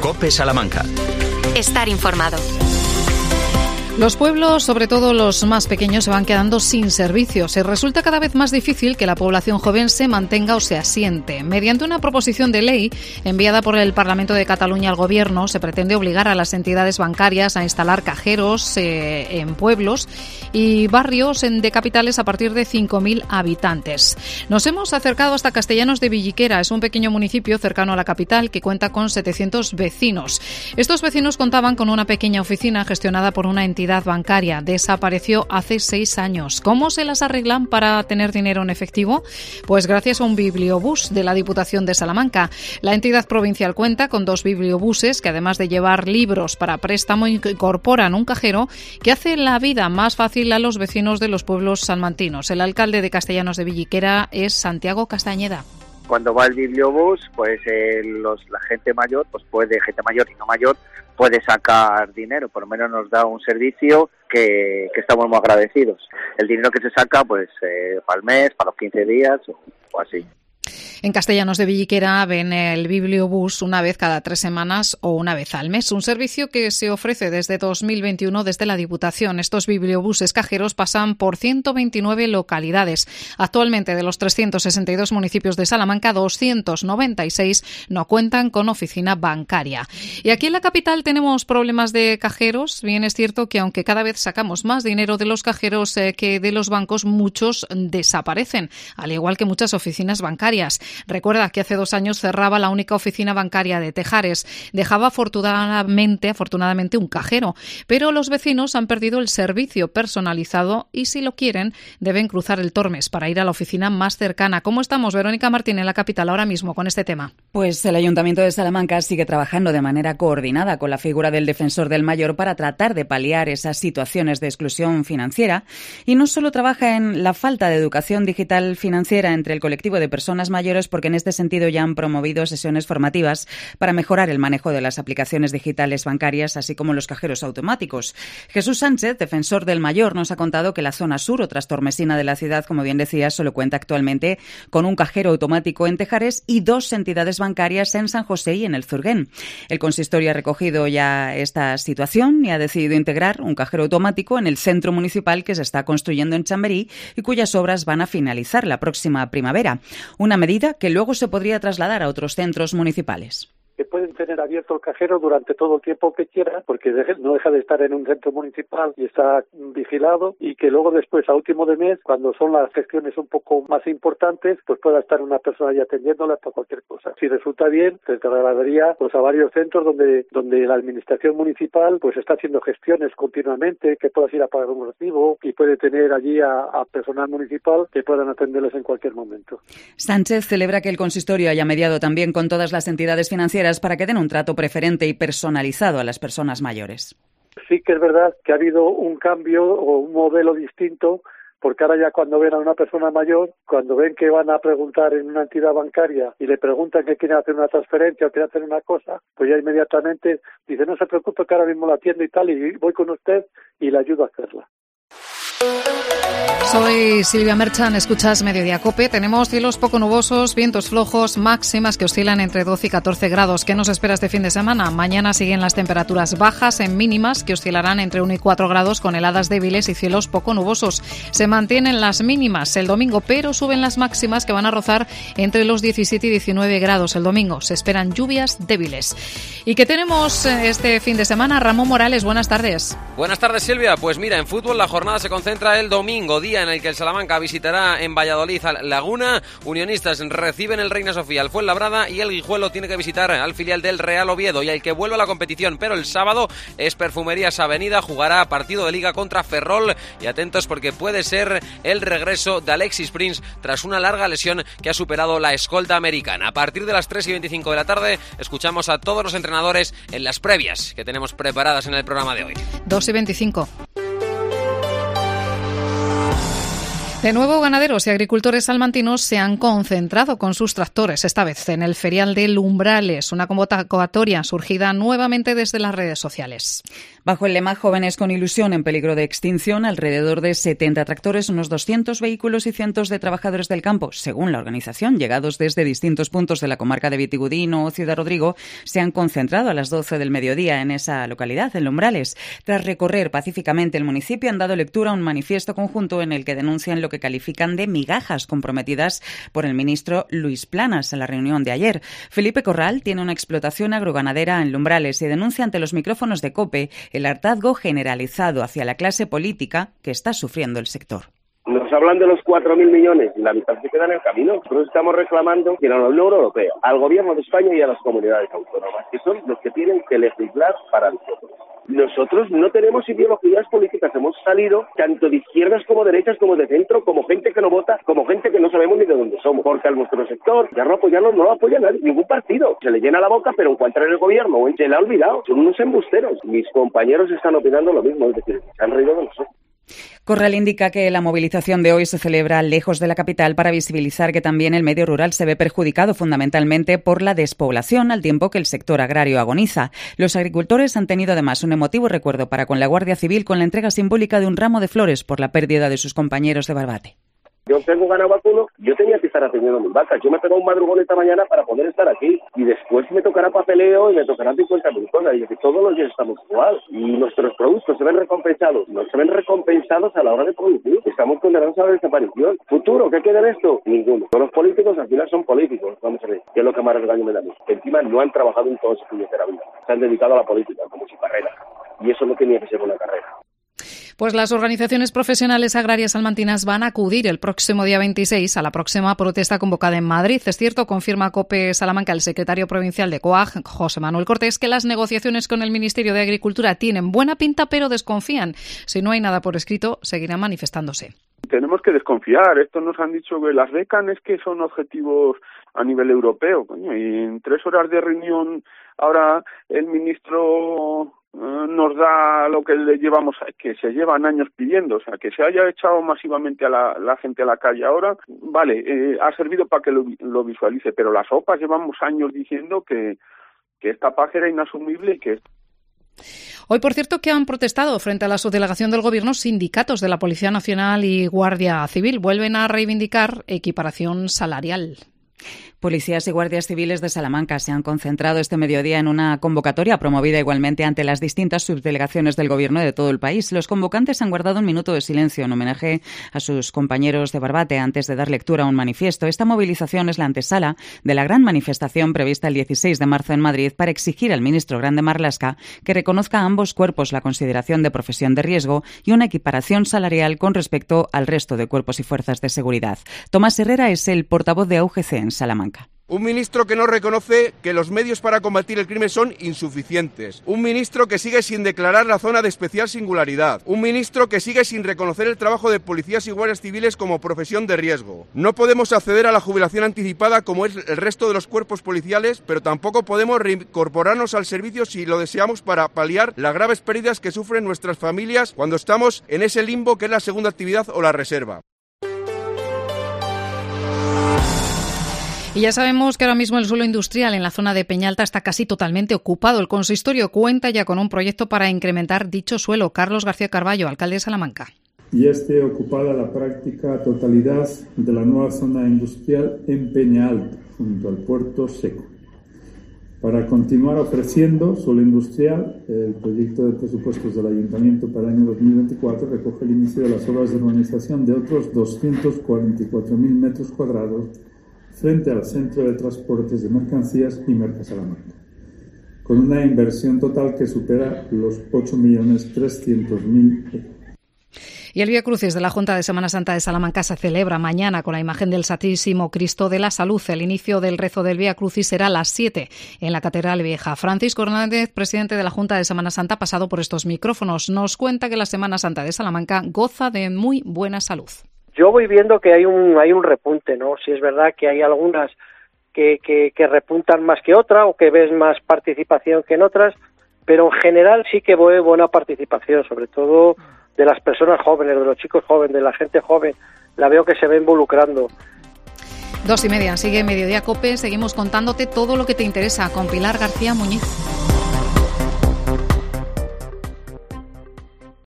COPE Salamanca. Estar informado. Los pueblos, sobre todo los más pequeños, se van quedando sin servicios y resulta cada vez más difícil que la población joven se mantenga o se asiente. Mediante una proposición de ley enviada por el Parlamento de Cataluña al Gobierno, se pretende obligar a las entidades bancarias a instalar cajeros en pueblos y barrios de capitales a partir de 5.000 habitantes. Nos hemos acercado hasta Castellanos de Villiquera. Es un pequeño municipio cercano a la capital que cuenta con 700 vecinos. Estos vecinos contaban con una pequeña oficina gestionada por una entidad bancaria. Desapareció hace 6 años. ¿Cómo se las arreglan para tener dinero en efectivo? Pues gracias a un bibliobús de la Diputación de Salamanca. La entidad provincial cuenta con 2 bibliobuses que, además de llevar libros para préstamo, incorporan un cajero que hace la vida más fácil a los vecinos de los pueblos salmantinos. El alcalde de Castellanos de Villiquera es Santiago Castañeda. Cuando va el bibliobús, pues la gente mayor, gente mayor y no mayor, puede sacar dinero. Por lo menos nos da un servicio que estamos muy agradecidos. El dinero que se saca, pues para el mes, para los 15 días o así. En Castellanos de Villiquera ven el bibliobús una vez cada 3 semanas o una vez al mes, un servicio que se ofrece desde 2021 desde la Diputación. Estos bibliobuses cajeros pasan por 129 localidades. Actualmente, de los 362 municipios de Salamanca, 296 no cuentan con oficina bancaria. Y aquí en la capital tenemos problemas de cajeros. Bien es cierto que aunque cada vez sacamos más dinero de los cajeros que de los bancos, muchos desaparecen, al igual que muchas oficinas bancarias. Recuerda que hace 2 años cerraba la única oficina bancaria de Tejares. Dejaba afortunadamente un cajero, pero los vecinos han perdido el servicio personalizado y, si lo quieren, deben cruzar el Tormes para ir a la oficina más cercana. ¿Cómo estamos, Verónica Martín, en la capital ahora mismo con este tema? Pues el Ayuntamiento de Salamanca sigue trabajando de manera coordinada con la figura del defensor del mayor para tratar de paliar esas situaciones de exclusión financiera, y no solo trabaja en la falta de educación digital financiera entre el colectivo de personas mayores, porque en este sentido ya han promovido sesiones formativas para mejorar el manejo de las aplicaciones digitales bancarias, así como los cajeros automáticos. Jesús Sánchez, defensor del mayor, nos ha contado que la zona sur o trastormesina de la ciudad, como bien decía, solo cuenta actualmente con un cajero automático en Tejares y 2 entidades bancarias en San José y en el Zurguén. El consistorio ha recogido ya esta situación y ha decidido integrar un cajero automático en el centro municipal que se está construyendo en Chamberí y cuyas obras van a finalizar la próxima primavera. Una medida que luego se podría trasladar a otros centros municipales. Que pueden tener abierto el cajero durante todo el tiempo que quieran, porque no deja de estar en un centro municipal y está vigilado, y que luego después, a último de mes, cuando son las gestiones un poco más importantes, pues pueda estar una persona ahí atendiéndola para cualquier cosa. Si resulta bien, se trasladaría pues a varios centros donde la administración municipal pues está haciendo gestiones continuamente, que puedas ir a pagar un recibo y puede tener allí a personal municipal que puedan atenderles en cualquier momento. Sánchez celebra que el consistorio haya mediado también con todas las entidades financieras para que den un trato preferente y personalizado a las personas mayores. Sí que es verdad que ha habido un cambio o un modelo distinto, porque ahora ya cuando ven a una persona mayor, cuando ven que van a preguntar en una entidad bancaria y le preguntan que quieren hacer una transferencia o quieren hacer una cosa, pues ya inmediatamente dice: no se preocupe que ahora mismo la atiendo y tal, y voy con usted y le ayudo a hacerla. Soy Silvia Merchan, escuchas Mediodía COPE. Tenemos cielos poco nubosos, vientos flojos, máximas que oscilan entre 12 y 14 grados. ¿Qué nos espera este fin de semana? Mañana siguen las temperaturas bajas en mínimas que oscilarán entre 1 y 4 grados con heladas débiles y cielos poco nubosos. Se mantienen las mínimas el domingo, pero suben las máximas que van a rozar entre los 17 y 19 grados el domingo. Se esperan lluvias débiles. ¿Y qué tenemos este fin de semana? Ramón Morales, buenas tardes. Buenas tardes, Silvia. Pues mira, en fútbol la jornada se concentra el domingo, día en el que el Salamanca visitará en Valladolid al Laguna. Unionistas reciben el Reina Sofía al Fuenlabrada y el Guijuelo tiene que visitar al filial del Real Oviedo y al que vuelve a la competición, pero el sábado es Perfumerías Avenida, jugará partido de Liga contra Ferrol, y atentos porque puede ser el regreso de Alexis Prince tras una larga lesión que ha superado la escolta americana. A partir de las 3:25 de la tarde escuchamos a todos los entrenadores en las previas que tenemos preparadas en el programa de hoy. 2:25. De nuevo, ganaderos y agricultores salmantinos se han concentrado con sus tractores, esta vez en el ferial de Umbrales, una convocatoria surgida nuevamente desde las redes sociales. Bajo el lema Jóvenes con ilusión en peligro de extinción, alrededor de 70 tractores, unos 200 vehículos y cientos de trabajadores del campo, según la organización, llegados desde distintos puntos de la comarca de Vitigudino o Ciudad Rodrigo, se han concentrado a las 12 del mediodía en esa localidad, en Umbrales. Tras recorrer pacíficamente el municipio, han dado lectura a un manifiesto conjunto en el que denuncian lo que califican de migajas comprometidas por el ministro Luis Planas en la reunión de ayer. Felipe Corral tiene una explotación agroganadera en Umbrales y denuncia ante los micrófonos de COPE el hartazgo generalizado hacia la clase política que está sufriendo el sector. Nos hablan de los 4.000 millones y la mitad se queda en el camino. Nosotros estamos reclamando que a la Unión Europea, al Gobierno de España y a las comunidades autónomas, que son los que tienen que legislar para nosotros. Nosotros no tenemos ideologías políticas, hemos salido tanto de izquierdas como derechas, como de centro, como gente que no vota, como gente que no sabemos ni de dónde somos, porque a nuestro sector ya no apoyarlo, no lo apoya nadie, ningún partido. Se le llena la boca, pero en cuanto entra en el gobierno, se le ha olvidado, son unos embusteros. Mis compañeros están opinando lo mismo, es decir, se han reído de nosotros. Corral indica que la movilización de hoy se celebra lejos de la capital para visibilizar que también el medio rural se ve perjudicado fundamentalmente por la despoblación, al tiempo que el sector agrario agoniza. Los agricultores han tenido además un emotivo recuerdo para con la Guardia Civil con la entrega simbólica de un ramo de flores por la pérdida de sus compañeros de Barbate. Yo tengo ganado vacuno, yo tenía que estar atendiendo mis vacas. Yo me pego un madrugón esta mañana para poder estar aquí. Y después me tocará papeleo y me tocarán 50.000 cosas. Y que todos los días estamos igual. Y nuestros productos se ven recompensados. No se ven recompensados a la hora de producir. Estamos condenados a la desaparición. ¿Futuro? ¿Qué queda en esto? Ninguno. Todos los políticos al final son políticos. Vamos a ver. ¿Qué es lo que más regaño me da a mí? Que encima no han trabajado en toda su puñetera vida. Se han dedicado a la política como su carrera. Y eso no tenía que ser una carrera. Pues las organizaciones profesionales agrarias salmantinas van a acudir el próximo día 26 a la próxima protesta convocada en Madrid. Es cierto, confirma COPE Salamanca el secretario provincial de COAG, José Manuel Cortés, que las negociaciones con el Ministerio de Agricultura tienen buena pinta, pero desconfían. Si no hay nada por escrito, seguirán manifestándose. Tenemos que desconfiar. Esto nos han dicho que las becas es que son objetivos a nivel europeo. Coño, y en 3 horas de reunión ahora el ministro nos da lo que le llevamos, que se llevan años pidiendo, o sea, que se haya echado masivamente a la gente a la calle ahora, vale, ha servido para que lo visualice, pero las OPAs llevamos años diciendo que esta paz era inasumible y que... Hoy, por cierto, que han protestado frente a la subdelegación del Gobierno sindicatos de la Policía Nacional y Guardia Civil. Vuelven a reivindicar equiparación salarial. Policías y guardias civiles de Salamanca se han concentrado este mediodía en una convocatoria promovida igualmente ante las distintas subdelegaciones del Gobierno de todo el país. Los convocantes han guardado un minuto de silencio en homenaje a sus compañeros de Barbate antes de dar lectura a un manifiesto. Esta movilización es la antesala de la gran manifestación prevista el 16 de marzo en Madrid para exigir al ministro Grande Marlaska que reconozca a ambos cuerpos la consideración de profesión de riesgo y una equiparación salarial con respecto al resto de cuerpos y fuerzas de seguridad. Tomás Herrera es el portavoz de AUGC en Salamanca. Un ministro que no reconoce que los medios para combatir el crimen son insuficientes. Un ministro que sigue sin declarar la zona de especial singularidad. Un ministro que sigue sin reconocer el trabajo de policías y guardias civiles como profesión de riesgo. No podemos acceder a la jubilación anticipada como es el resto de los cuerpos policiales, pero tampoco podemos reincorporarnos al servicio si lo deseamos para paliar las graves pérdidas que sufren nuestras familias cuando estamos en ese limbo que es la segunda actividad o la reserva. Y ya sabemos que ahora mismo el suelo industrial en la zona de Peñalta está casi totalmente ocupado. El consistorio cuenta ya con un proyecto para incrementar dicho suelo. Carlos García Carballo, alcalde de Salamanca. Ya esté ocupada la práctica totalidad de la nueva zona industrial en Peñalta, junto al puerto seco. Para continuar ofreciendo suelo industrial, el proyecto de presupuestos del Ayuntamiento para el año 2024 recoge el inicio de las obras de urbanización de otros 244.000 metros cuadrados frente al centro de transportes de mercancías y Mercasalamanca, con una inversión total que supera los 8.300.000 euros. Y el Vía Crucis de la Junta de Semana Santa de Salamanca se celebra mañana con la imagen del Santísimo Cristo de la Salud. El inicio del rezo del Vía Crucis será a las 7 en la Catedral Vieja. Francisco Hernández, presidente de la Junta de Semana Santa, ha pasado por estos micrófonos. Nos cuenta que la Semana Santa de Salamanca goza de muy buena salud. Yo voy viendo que hay un repunte, ¿no? Si es verdad que hay algunas que repuntan más que otras o que ves más participación que en otras, pero en general sí que veo buena participación, sobre todo de las personas jóvenes, de los chicos jóvenes, de la gente joven, la veo que se va involucrando. 2:30, sigue Mediodía COPE, seguimos contándote todo lo que te interesa con Pilar García Muñiz.